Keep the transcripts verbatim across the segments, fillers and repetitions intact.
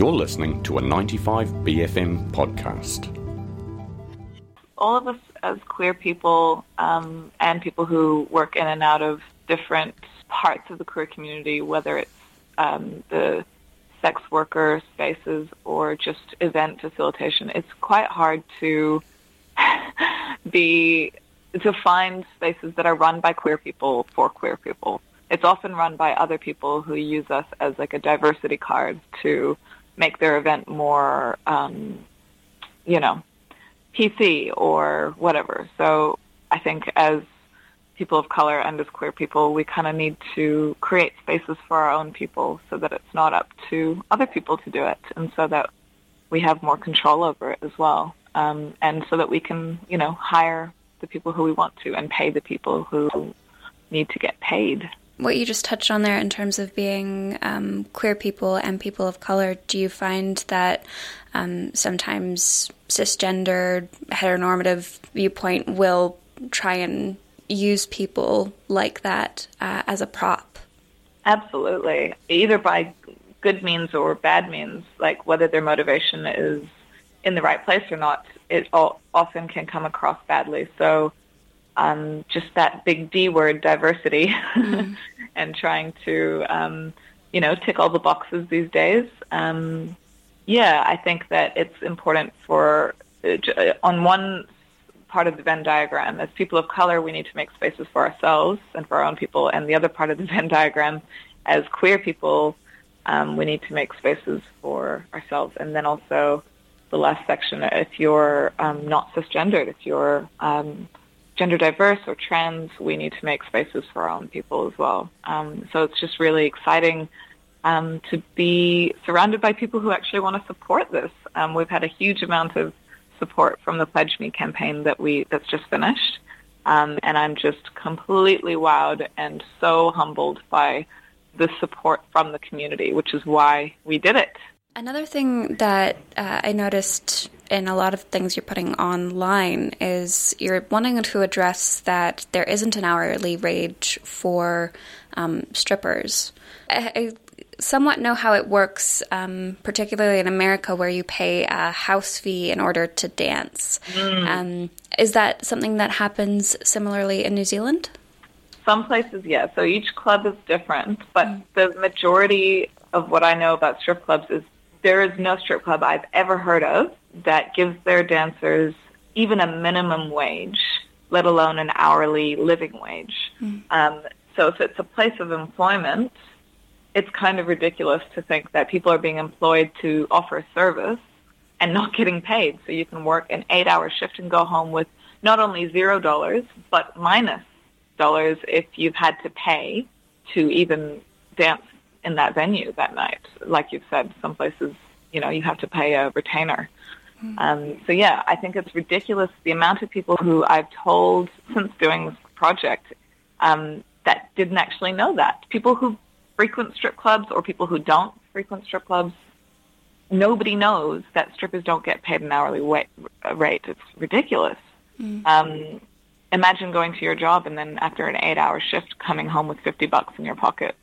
You're listening to a ninety-five B F M podcast. All of us as queer people um, and people who work in and out of different parts of the queer community, whether it's um, the sex worker spaces or just event facilitation, it's quite hard to be to find spaces that are run by queer people for queer people. It's often run by other people who use us as like a diversity card to make their event more, um, you know, P C or whatever. So I think as people of color and as queer people, we kind of need to create spaces for our own people so that it's not up to other people to do it, and so that we have more control over it as well, um, and so that we can, you know, hire the people who we want to and pay the people who need to get paid. What you just touched on there in terms of being um, queer people and people of color, do you find that um, sometimes cisgendered, heteronormative viewpoint will try and use people like that uh, as a prop? Absolutely. Either by good means or bad means, like whether their motivation is in the right place or not, it all, often can come across badly. So um, just that big D word, diversity, mm. and trying to, um, you know, tick all the boxes these days. Um, yeah, I think that it's important for, uh, on one part of the Venn diagram, as people of color, we need to make spaces for ourselves and for our own people, and the other part of the Venn diagram, as queer people, um, we need to make spaces for ourselves. And then also the last section, if you're um, not cisgendered, if you're um, gender diverse or trans, we need to make spaces for our own people as well. Um, so it's just really exciting um, to be surrounded by people who actually want to support this. Um, we've had a huge amount of support from the Pledge Me campaign that we that's just finished, um, and I'm just completely wowed and so humbled by the support from the community, which is why we did it. Another thing that uh, I noticed in a lot of things you're putting online is you're wanting to address that there isn't an hourly wage for um, strippers. I, I somewhat know how it works, um, particularly in America, where you pay a house fee in order to dance. Mm. Um, is that something that happens similarly in New Zealand? Some places, yes. Yeah. So each club is different, but mm. the majority of what I know about strip clubs is there is no strip club I've ever heard of that gives their dancers even a minimum wage, let alone an hourly living wage. Mm. Um, so if it's a place of employment, it's kind of ridiculous to think that people are being employed to offer a service and not getting paid. So you can work an eight-hour shift and go home with not only zero dollars, but minus dollars if you've had to pay to even dance in that venue that night. Like you've said, some places, you know, you have to pay a retainer. Mm. Um, so yeah, I think it's ridiculous the amount of people who I've told since doing this project um, that didn't actually know that. People who frequent strip clubs or people who don't frequent strip clubs, nobody knows that strippers don't get paid an hourly wa- rate. It's ridiculous. Mm. Um, imagine going to your job and then after an eight-hour shift coming home with fifty bucks in your pocket.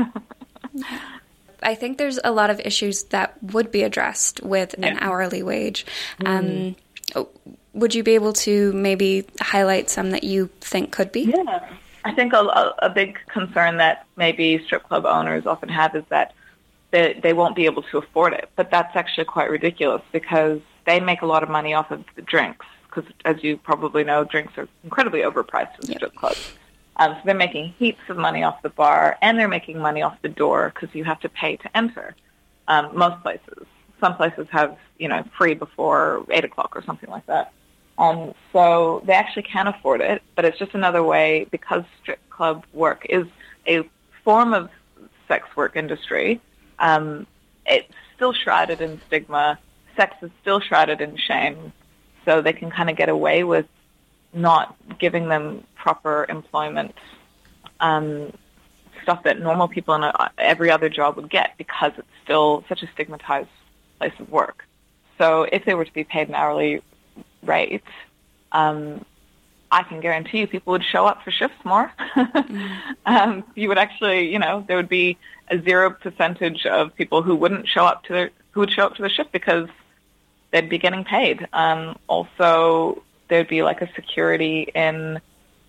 I think there's a lot of issues that would be addressed with yeah. an hourly wage. Mm. Um, would you be able to maybe highlight some that you think could be? Yeah. I think a, a big concern that maybe strip club owners often have is that they, they won't be able to afford it. But that's actually quite ridiculous because they make a lot of money off of the drinks because, as you probably know, drinks are incredibly overpriced in yep. strip clubs. Um, so they're making heaps of money off the bar, and they're making money off the door because you have to pay to enter. Um, most places. Some places have, you know, free before eight o'clock or something like that. Um, so they actually can afford it, but it's just another way, because strip club work is a form of sex work industry. Um, it's still shrouded in stigma. Sex is still shrouded in shame. So they can kind of get away with not giving them proper employment, um, stuff that normal people in a, every other job would get because it's still such a stigmatized place of work. So if they were to be paid an hourly rate, um, I can guarantee you people would show up for shifts more. mm. um, you would actually, you know, there would be a zero percentage of people who wouldn't show up to their, who would show up to the shift because they'd be getting paid. Um, also, there'd be like a security in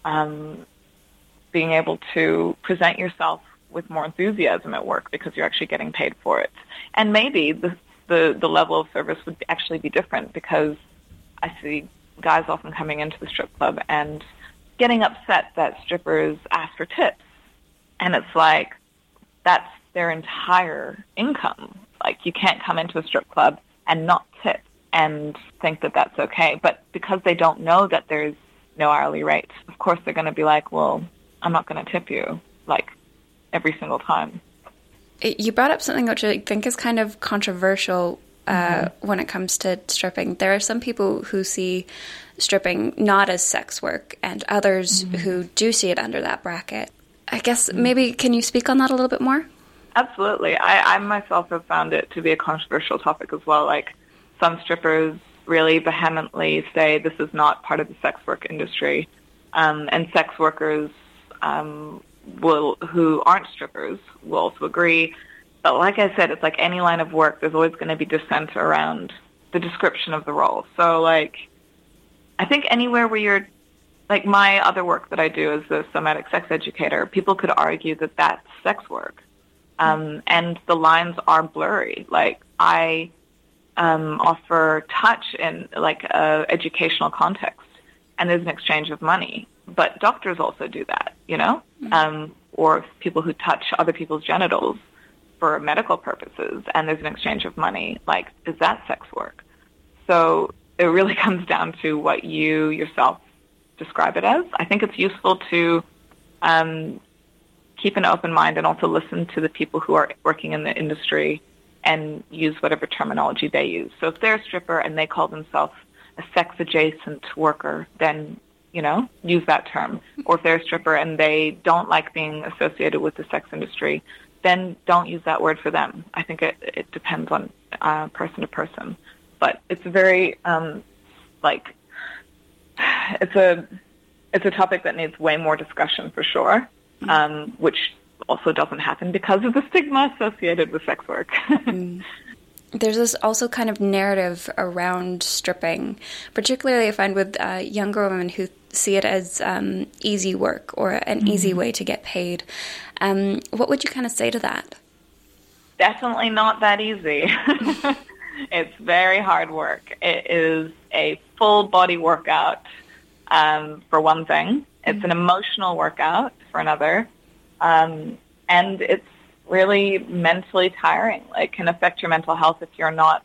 um, being able to present yourself with more enthusiasm at work because you're actually getting paid for it. And maybe the the, the level of service would actually be different because I see guys often coming into the strip club and getting upset that strippers ask for tips. And it's like, that's their entire income. Like, you can't come into a strip club and not tip and think that that's okay. But because they don't know that there's no hourly rate, of course they're going to be like, well, I'm not going to tip you, like, every single time. You brought up something which I think is kind of controversial uh, mm-hmm. when it comes to stripping. There are some people who see stripping not as sex work and others mm-hmm. who do see it under that bracket. I guess mm-hmm. maybe can you speak on that a little bit more? Absolutely. I, I myself have found it to be a controversial topic as well. Like, some strippers really vehemently say this is not part of the sex work industry. Um, and sex workers um, will, who aren't strippers will also agree. But like I said, it's like any line of work, there's always going to be dissent around the description of the role. So, like, I think anywhere where you're, like my other work that I do as a somatic sex educator, people could argue that that's sex work. Um, and the lines are blurry. Like, I um, offer touch in, like, a educational context, and there's an exchange of money. But doctors also do that, you know? Mm-hmm. Um, or people who touch other people's genitals for medical purposes, and there's an exchange of money. Like, is that sex work? So it really comes down to what you yourself describe it as. I think it's useful to um, keep an open mind and also listen to the people who are working in the industry and use whatever terminology they use. So if they're a stripper and they call themselves a sex-adjacent worker, then, you know, use that term. Or if they're a stripper and they don't like being associated with the sex industry, then don't use that word for them. I think it, it depends on uh, person to person. But it's a very, um, like, it's a it's a topic that needs way more discussion for sure, um, which also doesn't happen because of the stigma associated with sex work. mm. There's this also kind of narrative around stripping, particularly I find with uh, younger women who see it as um, easy work or an mm-hmm. easy way to get paid. Um, what would you kind of say to that? Definitely not that easy. It's very hard work. It is a full body workout, um, for one thing. It's an emotional workout for another. Um, and it's really mentally tiring. Like, can affect your mental health if you're not,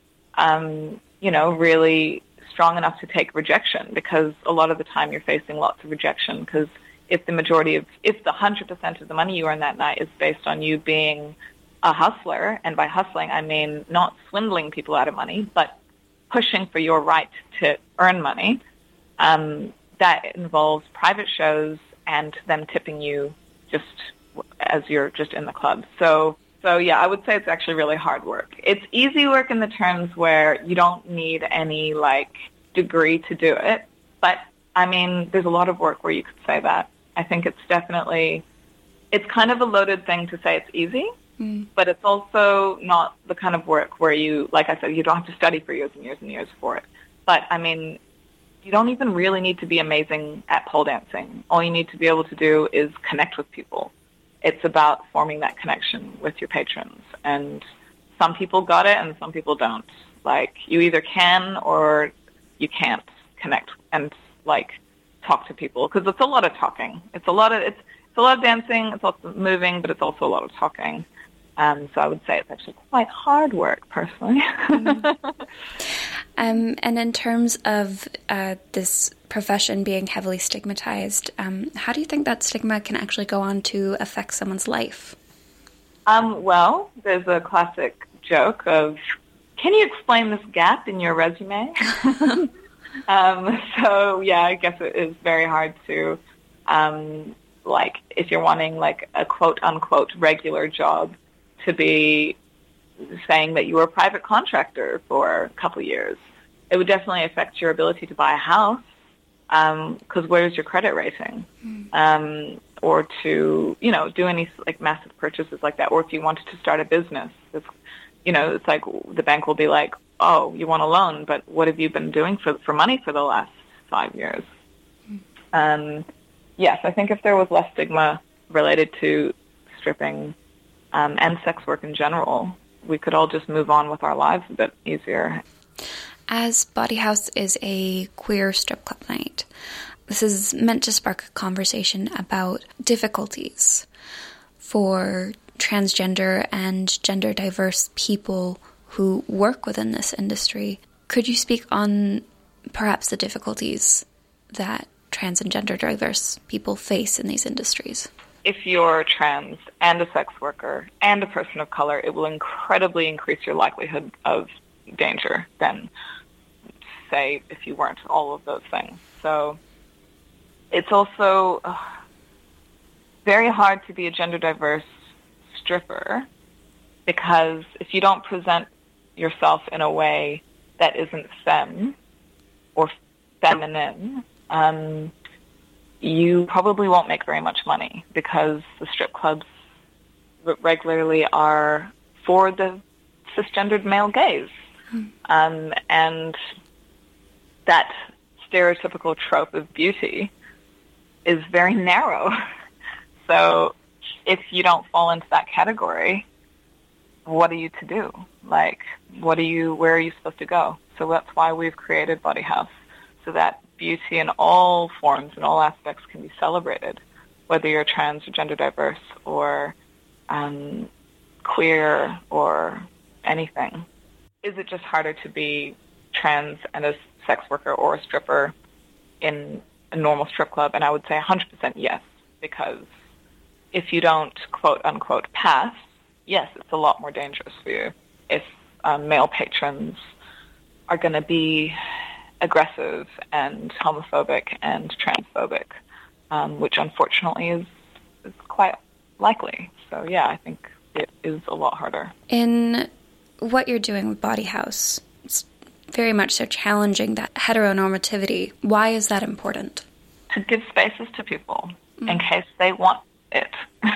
um, you know, really strong enough to take rejection, because a lot of the time you're facing lots of rejection, because if the majority of, if the one hundred percent of the money you earn that night is based on you being a hustler, and by hustling I mean not swindling people out of money, but pushing for your right to earn money, um, that involves private shows and them tipping you just as you're just in the club. So, so yeah, I would say it's actually really hard work. It's easy work in the terms where you don't need any, like, degree to do it. But, I mean, there's a lot of work where you could say that. I think it's definitely, it's kind of a loaded thing to say it's easy, mm. but it's also not the kind of work where you, like I said, you don't have to study for years and years and years for it. But, I mean, you don't even really need to be amazing at pole dancing. All you need to be able to do is connect with people. It's about forming that connection with your patrons. And some people got it and some people don't. Like, you either can or you can't connect and, like, talk to people, because it's a lot of talking. It's a lot of it's it's a lot of dancing. It's also moving, but it's also a lot of talking. Um, so I would say it's actually quite hard work, personally. mm. um, and in terms of uh, this profession being heavily stigmatized, um, how do you think that stigma can actually go on to affect someone's life? Um, well, there's a classic joke of, can you explain this gap in your resume? um, so, yeah, I guess it is very hard to, um, like, if you're wanting, like, a quote-unquote regular job, to be saying that you were a private contractor for a couple of years. It would definitely affect your ability to buy a house. because um, where's your credit rating? Mm. Um, or to, you know, do any like massive purchases like that. Or if you wanted to start a business, it's, you know, it's like the bank will be like, oh, you want a loan, but what have you been doing for for money for the last five years? Mm. Um, yes, I think if there was less stigma related to stripping um, and sex work in general, we could all just move on with our lives a bit easier. As Bawdy House is a queer strip club night, this is meant to spark a conversation about difficulties for transgender and gender diverse people who work within this industry. Could you speak on perhaps the difficulties that trans and gender diverse people face in these industries? If you're trans and a sex worker and a person of color, it will incredibly increase your likelihood of danger than, say, if you weren't all of those things. So it's also uh, very hard to be a gender diverse stripper, because if you don't present yourself in a way that isn't femme or feminine, um, you probably won't make very much money, because the strip clubs regularly are for the cisgendered male gaze. Hmm. Um, and that stereotypical trope of beauty is very narrow. So if you don't fall into that category, what are you to do? Like, what are you, where are you supposed to go? So that's why we've created Bawdy House, so that beauty in all forms and all aspects can be celebrated, whether you're trans or gender diverse or um, queer or anything. Is it just harder to be trans and a sex worker or a stripper in a normal strip club? And I would say one hundred percent yes, because if you don't quote unquote pass, yes, it's a lot more dangerous for you. If um, male patrons are going to be aggressive and homophobic and transphobic, um, which unfortunately is, is quite likely. So yeah, I think it is a lot harder. In what you're doing with Bawdy House, it's very much so challenging that heteronormativity. Why is that important? To give spaces to people mm. in case they want it.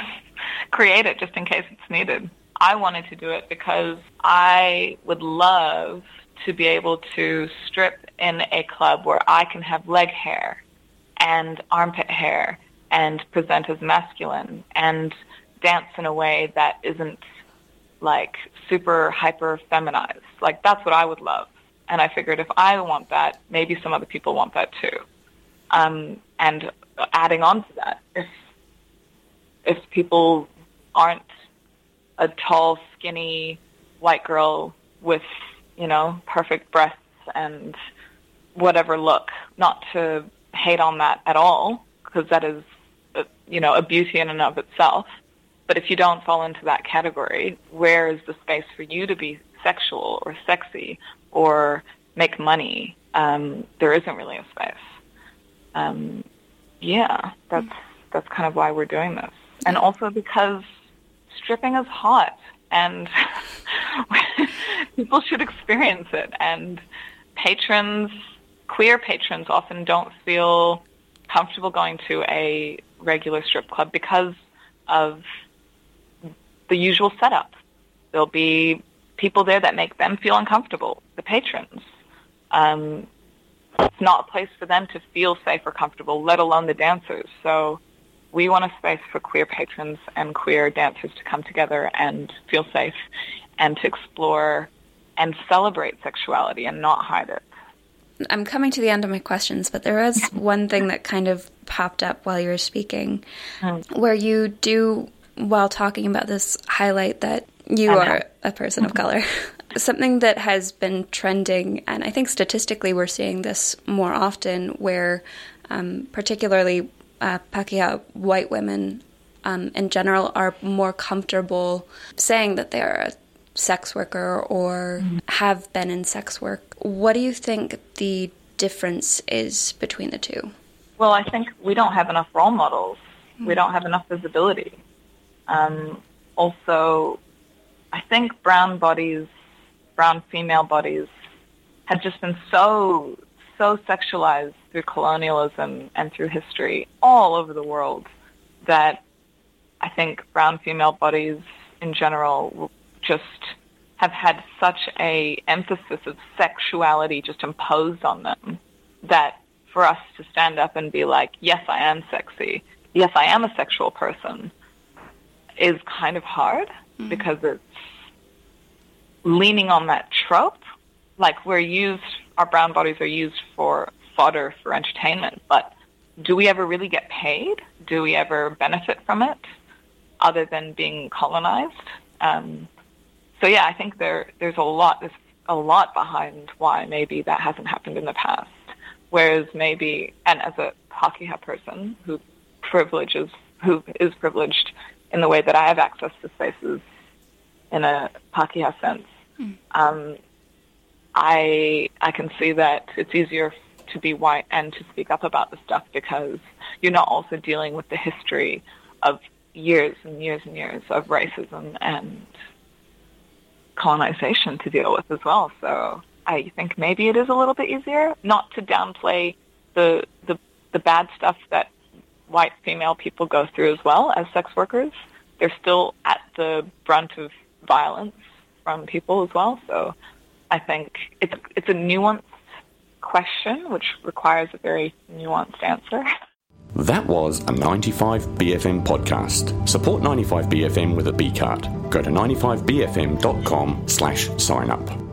Create it just in case it's needed. I wanted to do it because I would love to be able to strip in a club where I can have leg hair and armpit hair and present as masculine and dance in a way that isn't like super hyper feminized. Like, that's what I would love. And I figured if I want that, maybe some other people want that too. Um, and adding on to that, if if people aren't a tall, skinny white girl with, you know, perfect breasts and whatever look, not to hate on that at all, because that is, a, you know, a beauty in and of itself. But if you don't fall into that category, where is the space for you to be sexual or sexy or make money? Um, there isn't really a space. Um, yeah, that's that's kind of why we're doing this. And also because stripping is hot, and people should experience it. And patrons, queer patrons, often don't feel comfortable going to a regular strip club because of the usual setup. There'll be people there that make them feel uncomfortable, the patrons. Um, it's not a place for them to feel safe or comfortable, let alone the dancers. So we want a space for queer patrons and queer dancers to come together and feel safe and to explore and celebrate sexuality and not hide it. I'm coming to the end of my questions, but there was one thing that kind of popped up while you were speaking, mm. where you do, while talking about this, highlight that you are a person of color. Something that has been trending, and I think statistically we're seeing this more often, where um, particularly uh, Pakeha white women um, in general are more comfortable saying that they are a sex worker or mm-hmm. have been in sex work. What do you think the difference is between the two? Well, I think we don't have enough role models. Mm-hmm. We don't have enough visibility. Um, also, I think brown bodies, brown female bodies, have just been so, so sexualized through colonialism and through history all over the world that I think brown female bodies in general just have had such a emphasis of sexuality just imposed on them that for us to stand up and be like, yes, I am sexy, yes, I am a sexual person, is kind of hard mm-hmm. because it's leaning on that trope. Like we're used, our brown bodies are used for fodder for entertainment, but do we ever really get paid? Do we ever benefit from it other than being colonized? Um, so yeah, I think there there's a lot there's a lot behind why maybe that hasn't happened in the past. Whereas maybe, and as a Pakeha person who privileges who is privileged in the way that I have access to spaces in a Pakeha sense, mm. um, I I can see that it's easier to be white and to speak up about this stuff because you're not also dealing with the history of years and years and years of racism and colonization to deal with as well. So I think maybe it is a little bit easier, not to downplay the the, the bad stuff that white female people go through as well as sex workers. They're still at the brunt of violence from people as well. So I think it's it's a nuanced question, which requires a very nuanced answer. That was a ninety-five B F M podcast. Support ninety-five B F M with a B card. Go to ninety-five B F M dot com slash sign up.